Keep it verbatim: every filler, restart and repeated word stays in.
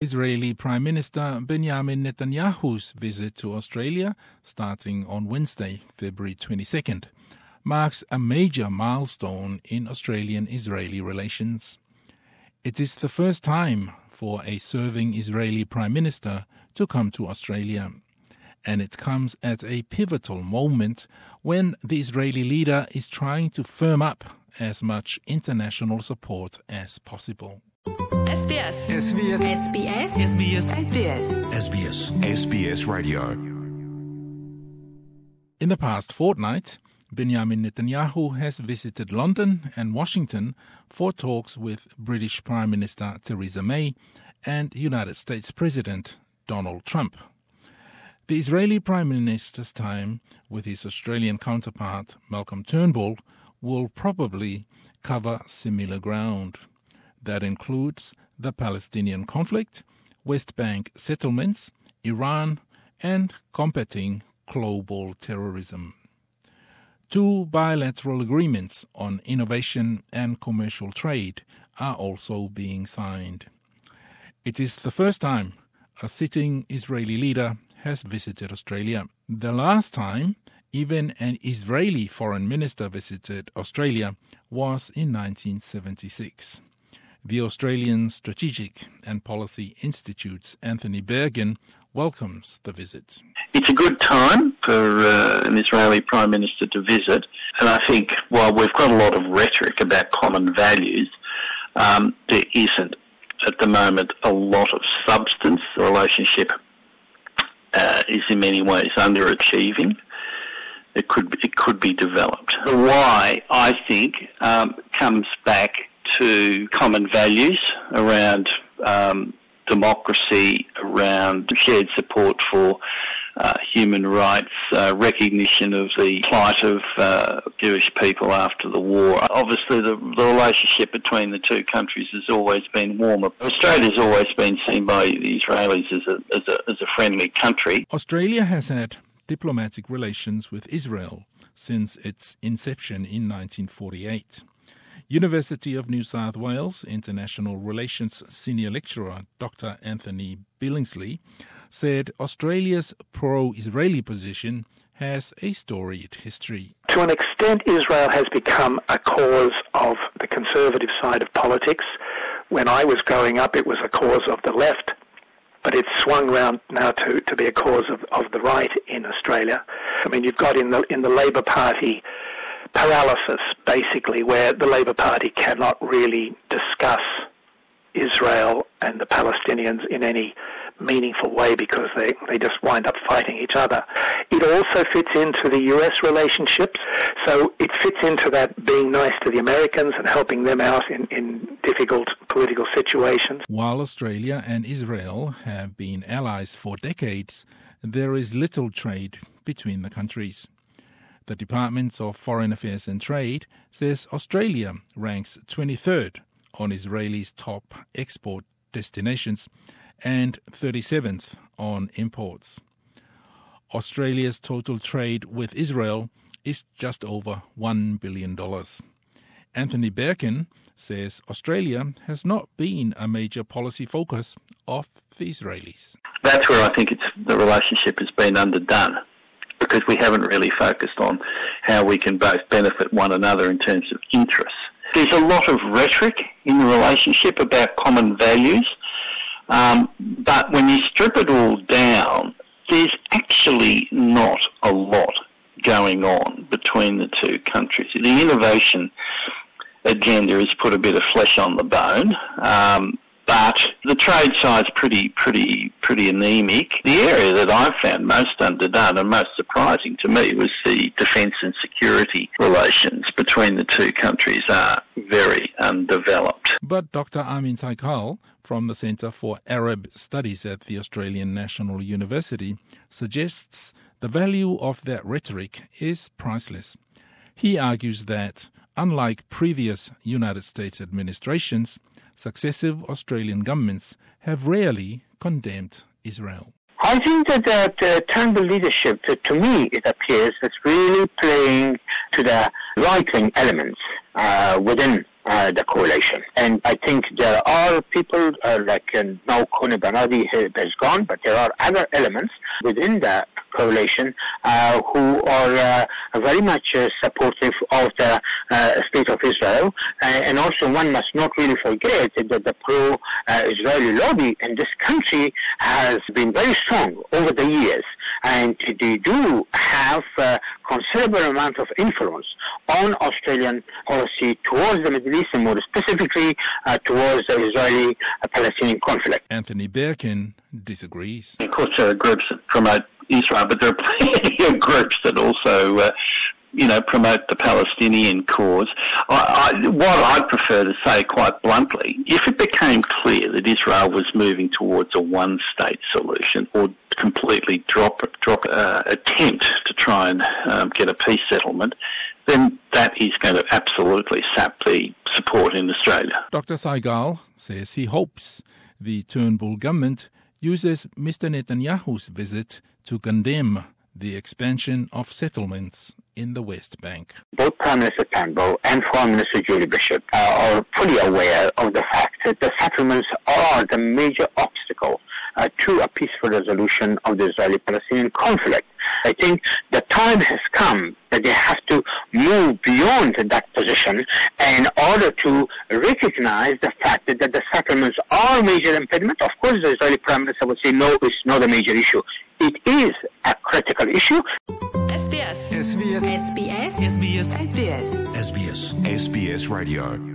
Israeli Prime Minister Benjamin Netanyahu's visit to Australia, starting on Wednesday, February twenty-second, marks a major milestone in Australian-Israeli relations. It is the first time for a serving Israeli Prime Minister to come to Australia, and it comes at a pivotal moment when the Israeli leader is trying to firm up as much international support as possible. S B S. S B S. S B S. S B S. S B S. S B S. S B S Radio. In the past fortnight, Benjamin Netanyahu has visited London and Washington for talks with British Prime Minister Theresa May and United States President Donald Trump. The Israeli Prime Minister's time with his Australian counterpart Malcolm Turnbull will probably cover similar ground. That includes the Palestinian conflict, West Bank settlements, Iran, and combating global terrorism. Two bilateral agreements on innovation and commercial trade are also being signed. It is the first time a sitting Israeli leader has visited Australia. The last time even an Israeli foreign minister visited Australia was in nineteen seventy-six. The Australian Strategic and Policy Institute's Anthony Bergen welcomes the visit. It's a good time for uh, an Israeli Prime Minister to visit, and I think while we've got a lot of rhetoric about common values, um, there isn't at the moment a lot of substance. The relationship uh, is in many ways underachieving. It could it could be developed. The why, I think, um, comes back to common values around um, democracy, around shared support for uh, human rights, uh, recognition of the plight of uh, Jewish people after the war. Obviously, the, the relationship between the two countries has always been warmer. Australia's always been seen by the Israelis as a, as a, as a friendly country. Australia has had diplomatic relations with Israel since its inception in nineteen forty-eight. University of New South Wales International Relations Senior Lecturer Doctor Anthony Billingsley said Australia's pro-Israeli position has a storied history. To an extent, Israel has become a cause of the conservative side of politics. When I was growing up, it was a cause of the left, but it's swung round now to, to be a cause of, of the right in Australia. I mean, you've got in the in the Labor Party paralysis, basically, where the Labor Party cannot really discuss Israel and the Palestinians in any meaningful way because they, they just wind up fighting each other. It also fits into the U S relationships, so it fits into that being nice to the Americans and helping them out in, in difficult political situations. While Australia and Israel have been allies for decades, there is little trade between the countries. The Department of Foreign Affairs and Trade says Australia ranks twenty-third on Israel's top export destinations and thirty-seventh on imports. Australia's total trade with Israel is just over one billion dollars. Anthony Bergen says Australia has not been a major policy focus of the Israelis. That's where I think it's, the relationship has been underdone, because we haven't really focused on how we can both benefit one another in terms of interests. There's a lot of rhetoric in the relationship about common values, um, but when you strip it all down, there's actually not a lot going on between the two countries. The innovation agenda has put a bit of flesh on the bone, um, but the trade side's pretty, pretty, pretty anemic. The area that I found most underdone and most surprising to me was the defence and security relations between the two countries are very undeveloped. But Doctor Amin Saikal from the Centre for Arab Studies at the Australian National University suggests the value of that rhetoric is priceless. He argues that, unlike previous United States administrations, successive Australian governments have rarely condemned Israel. I think that the, the Turnbull leadership, to, to me, it appears, is really playing to the right-wing elements uh, within uh, the coalition. And I think there are people uh, like uh, now Koni Bernardi has gone, but there are other elements within the coalition uh, who are uh, very much uh, supportive of the uh, state of Israel. Uh, and also one must not really forget that the pro-Israeli lobby in this country has been very strong over the years. And they do have a considerable amount of influence on Australian policy towards the Middle East and more specifically uh, towards the Israeli-Palestinian conflict. Anthony Berkin disagrees. Of course, there are groups that promote Israel, but there are plenty of groups that also, uh, you know, promote the Palestinian cause. I, I, what I'd prefer to say quite bluntly, if it became clear that Israel was moving towards a one-state solution or completely drop drop uh, attempt to try and um, get a peace settlement, then that is going to absolutely sap the support in Australia. Doctor Saigal says he hopes the Turnbull government uses Mister Netanyahu's visit to condemn the expansion of settlements in the West Bank. Both Prime Minister Turnbull and Foreign Minister Julie Bishop uh, are fully aware of the fact that the settlements are the major obstacle uh, to a peaceful resolution of the Israeli-Palestinian conflict. I think the time has come that they have to move beyond that position in order to recognize the fact that, that the settlements are a major impediment. Of course, the Israeli Prime Minister would say, no, it's not a major issue. It is a critical issue. S B S. S B S. S B S. S B S. S B S. S B S. S B S Radio.